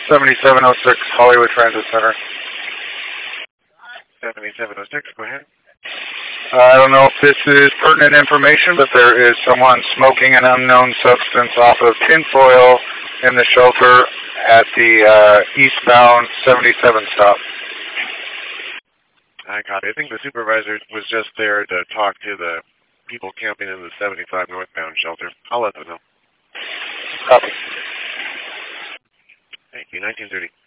7706 Hollywood Transit Center. 7706, go ahead. I don't know if this is pertinent information, but there is someone smoking an unknown substance off of tinfoil in the shelter at the eastbound 77 stop. I copy. I think the supervisor was just there to talk to the people camping in the 75 northbound shelter. I'll let them know. Copy. Thank you. 1930.